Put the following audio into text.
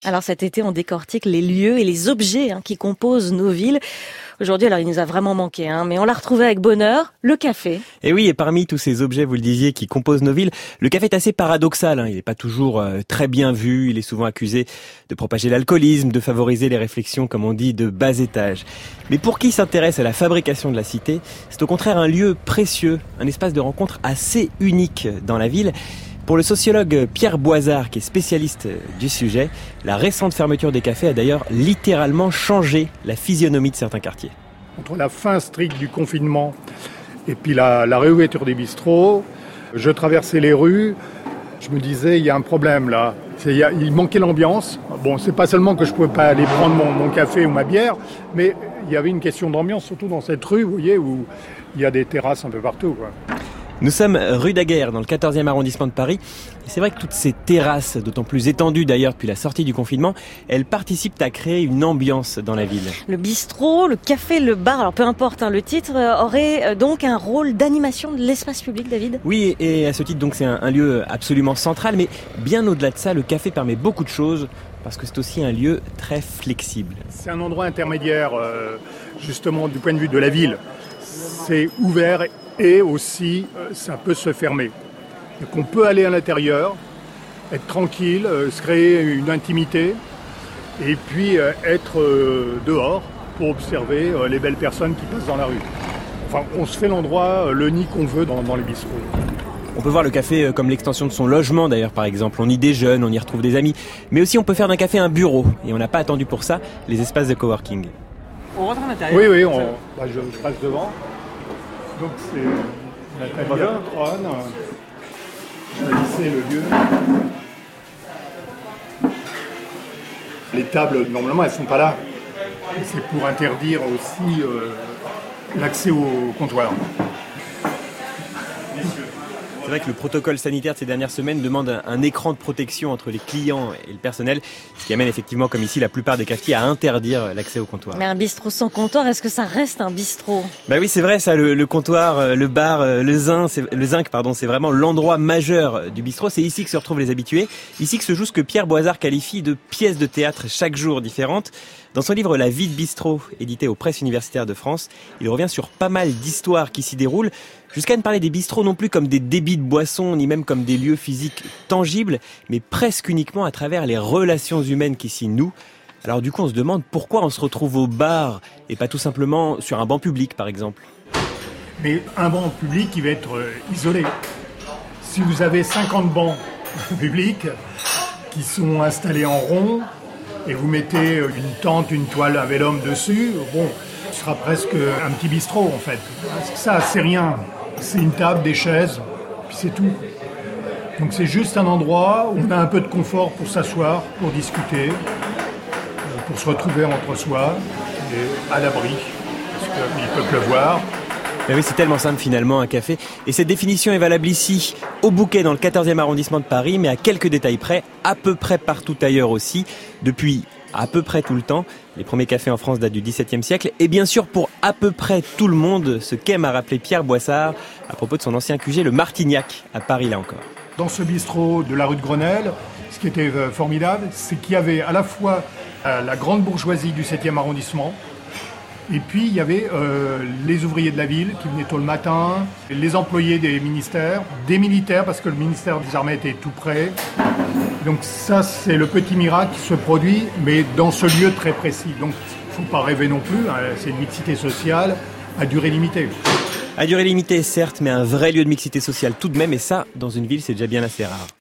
Alors cet été, on décortique les lieux et les objets qui composent nos villes. Aujourd'hui, alors il nous a vraiment manqué, mais on l'a retrouvé avec bonheur, le café. Et oui, et parmi tous ces objets, vous le disiez, qui composent nos villes, le café est assez paradoxal. Il n'est pas toujours très bien vu, il est souvent accusé de propager l'alcoolisme, de favoriser les réflexions, comme on dit, de bas étage. Mais pour qui s'intéresse à la fabrication de la cité, c'est au contraire un lieu précieux, un espace de rencontre assez unique dans la ville. Pour le sociologue Pierre Boisard, qui est spécialiste du sujet, la récente fermeture des cafés a d'ailleurs littéralement changé la physionomie de certains quartiers. Entre la fin stricte du confinement et puis la réouverture des bistrots, je traversais les rues, je me disais, il y a un problème là. Il manquait l'ambiance. Bon, c'est pas seulement que je pouvais pas aller prendre mon café ou ma bière, mais il y avait une question d'ambiance, surtout dans cette rue, vous voyez, où il y a des terrasses un peu partout, quoi. Nous sommes rue Daguerre, dans le 14e arrondissement de Paris. Et c'est vrai que toutes ces terrasses, d'autant plus étendues d'ailleurs depuis la sortie du confinement, elles participent à créer une ambiance dans la ville. Le bistrot, le café, le bar, alors peu importe le titre, aurait donc un rôle d'animation de l'espace public, David ? Oui, et à ce titre, donc, c'est un lieu absolument central. Mais bien au-delà de ça, le café permet beaucoup de choses, parce que c'est aussi un lieu très flexible. C'est un endroit intermédiaire, justement, du point de vue de la ville. C'est ouvert et aussi, ça peut se fermer. Donc on peut aller à l'intérieur, être tranquille, se créer une intimité et puis être dehors pour observer les belles personnes qui passent dans la rue. Enfin, on se fait l'endroit, le nid qu'on veut dans les bistrots. On peut voir le café comme l'extension de son logement d'ailleurs, par exemple. On y déjeune, on y retrouve des amis. Mais aussi on peut faire d'un café un bureau. Et on n'a pas attendu pour ça les espaces de coworking. On rentre à l'intérieur. Oui, je passe devant. Donc c'est Nathalie Atron, choisissez le lieu. Les tables, normalement, elles ne sont pas là. Et c'est pour interdire aussi l'accès au comptoir. C'est vrai que le protocole sanitaire de ces dernières semaines demande un écran de protection entre les clients et le personnel, ce qui amène effectivement, comme ici, la plupart des cafetiers à interdire l'accès au comptoir. Mais un bistrot sans comptoir, est-ce que ça reste un bistrot ? Bah oui, c'est vrai ça, le comptoir, le bar, le zinc, c'est vraiment l'endroit majeur du bistrot. C'est ici que se retrouvent les habitués, ici que se joue ce que Pierre Boisard qualifie de pièces de théâtre chaque jour différentes. Dans son livre La vie de bistrot, édité aux Presses universitaires de France, il revient sur pas mal d'histoires qui s'y déroulent, jusqu'à ne parler des bistrots non plus comme des débits de boissons, ni même comme des lieux physiques tangibles, mais presque uniquement à travers les relations humaines qui s'y nouent. Alors du coup, on se demande pourquoi on se retrouve au bar et pas tout simplement sur un banc public, par exemple. Mais un banc public, il va être isolé. Si vous avez 50 bancs publics qui sont installés en rond, et vous mettez une tente, une toile à vélum dessus, bon, ce sera presque un petit bistrot en fait. Ça, c'est rien. C'est une table, des chaises, puis c'est tout. Donc c'est juste un endroit où on a un peu de confort pour s'asseoir, pour discuter, pour se retrouver entre soi, et à l'abri, parce qu'il peut pleuvoir. Mais oui, c'est tellement simple finalement, un café. Et cette définition est valable ici, au Bouquet, dans le 14e arrondissement de Paris, mais à quelques détails près, à peu près partout ailleurs aussi, depuis à peu près tout le temps. Les premiers cafés en France datent du XVIIe siècle. Et bien sûr, pour à peu près tout le monde, ce qu'aime à rappeler Pierre Boisard à propos de son ancien QG, le Martignac, à Paris là encore. Dans ce bistrot de la rue de Grenelle, ce qui était formidable, c'est qu'il y avait à la fois la grande bourgeoisie du 7e arrondissement, et puis il y avait les ouvriers de la ville qui venaient tôt le matin, les employés des ministères, des militaires parce que le ministère des Armées était tout près. Donc ça, c'est le petit miracle qui se produit, mais dans ce lieu très précis. Donc il ne faut pas rêver non plus, c'est une mixité sociale à durée limitée. À durée limitée, certes, mais un vrai lieu de mixité sociale tout de même, et ça, dans une ville, c'est déjà bien assez rare.